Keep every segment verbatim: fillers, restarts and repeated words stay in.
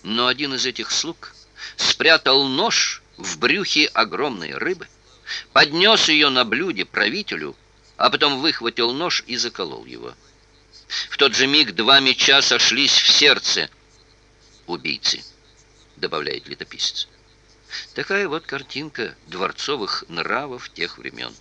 Но один из этих слуг спрятал нож в брюхе огромной рыбы, поднес ее на блюде правителю, а потом выхватил нож и заколол его. В тот же миг два меча сошлись в сердце убийцы, добавляет летописец. Такая вот картинка дворцовых нравов тех времен.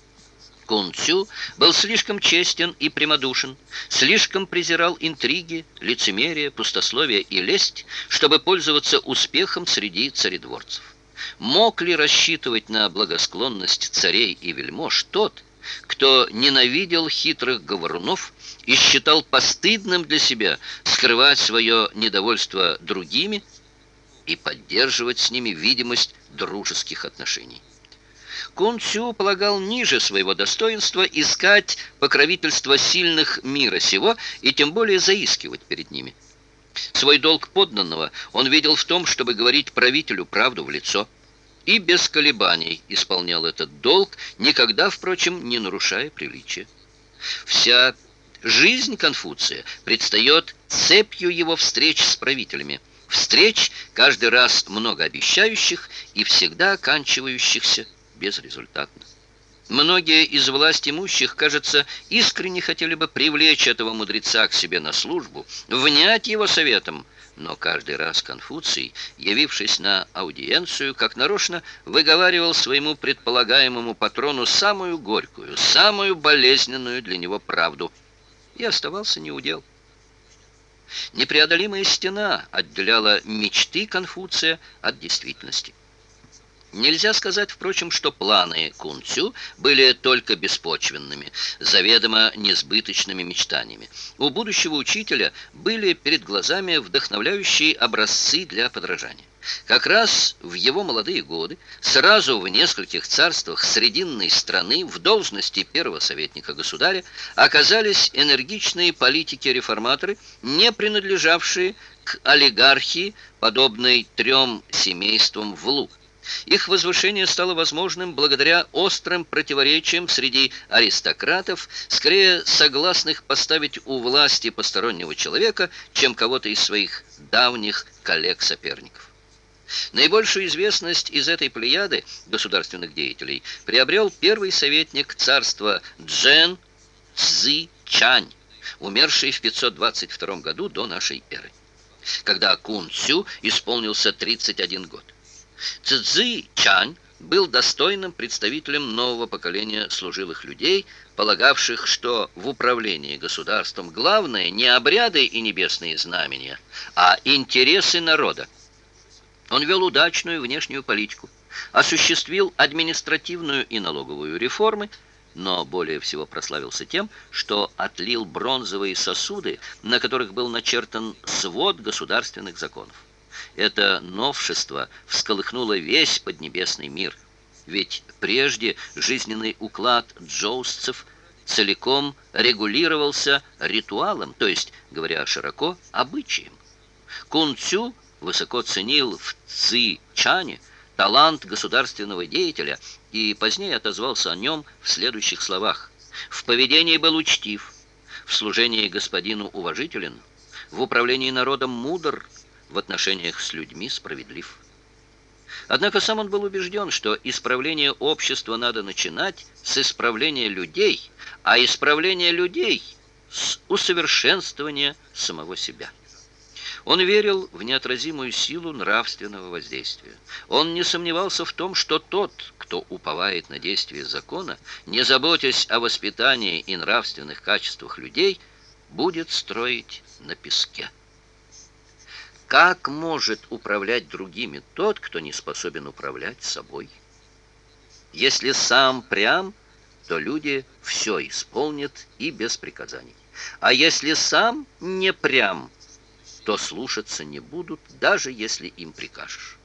Кун Цю был слишком честен и прямодушен, слишком презирал интриги, лицемерие, пустословие и лесть, чтобы пользоваться успехом среди царедворцев. Мог ли рассчитывать на благосклонность царей и вельмож тот, кто ненавидел хитрых говорунов и считал постыдным для себя скрывать свое недовольство другими и поддерживать с ними видимость дружеских отношений? Кун Цю полагал ниже своего достоинства искать покровительство сильных мира сего и тем более заискивать перед ними. Свой долг подданного он видел в том, чтобы говорить правителю правду в лицо, и без колебаний исполнял этот долг, никогда, впрочем, не нарушая приличия. Вся жизнь Конфуция предстает цепью его встреч с правителями, встреч, каждый раз многообещающих и всегда оканчивающихся безрезультатно. Многие из власть имущих, кажется, искренне хотели бы привлечь этого мудреца к себе на службу, внять его советам, но каждый раз Конфуций, явившись на аудиенцию, как нарочно выговаривал своему предполагаемому патрону самую горькую, самую болезненную для него правду, и оставался неудел. Непреодолимая стена отделяла мечты Конфуция от действительности. Нельзя сказать, впрочем, что планы Кун Цю были только беспочвенными, заведомо несбыточными мечтаниями. У будущего учителя были перед глазами вдохновляющие образцы для подражания. Как раз в его молодые годы, сразу в нескольких царствах срединной страны в должности первого советника государя оказались энергичные политики-реформаторы, не принадлежавшие к олигархии, подобной трем семействам в Лу. Их возвышение стало возможным благодаря острым противоречиям среди аристократов, скорее согласных поставить у власти постороннего человека, чем кого-то из своих давних коллег-соперников. Наибольшую известность из этой плеяды государственных деятелей приобрел первый советник царства Чжэн Цзы Чань, умерший в пятьсот двадцать втором году до нашей эры, когда Кун Цю исполнился тридцать один год. Цзы Чань был достойным представителем нового поколения служилых людей, полагавших, что в управлении государством главное не обряды и небесные знамения, а интересы народа. Он вел удачную внешнюю политику, осуществил административную и налоговую реформы, но более всего прославился тем, что отлил бронзовые сосуды, на которых был начертан свод государственных законов. Это новшество всколыхнуло весь поднебесный мир, ведь прежде жизненный уклад джоусцев целиком регулировался ритуалом, то есть, говоря широко, обычаем. Кун Цю высоко ценил в Цзы Чане талант государственного деятеля и позднее отозвался о нем в следующих словах: «В поведении был учтив, в служении господину уважителен, в управлении народом мудр, в отношениях с людьми справедлив». Однако сам он был убежден, что исправление общества надо начинать с исправления людей, а исправление людей с усовершенствования самого себя. Он верил в неотразимую силу нравственного воздействия. Он не сомневался в том, что тот, кто уповает на действие закона, не заботясь о воспитании и нравственных качествах людей, будет строить на песке. Как может управлять другими тот, кто не способен управлять собой? Если сам прям, то люди все исполнят и без приказаний. А если сам не прям, то слушаться не будут, даже если им прикажешь.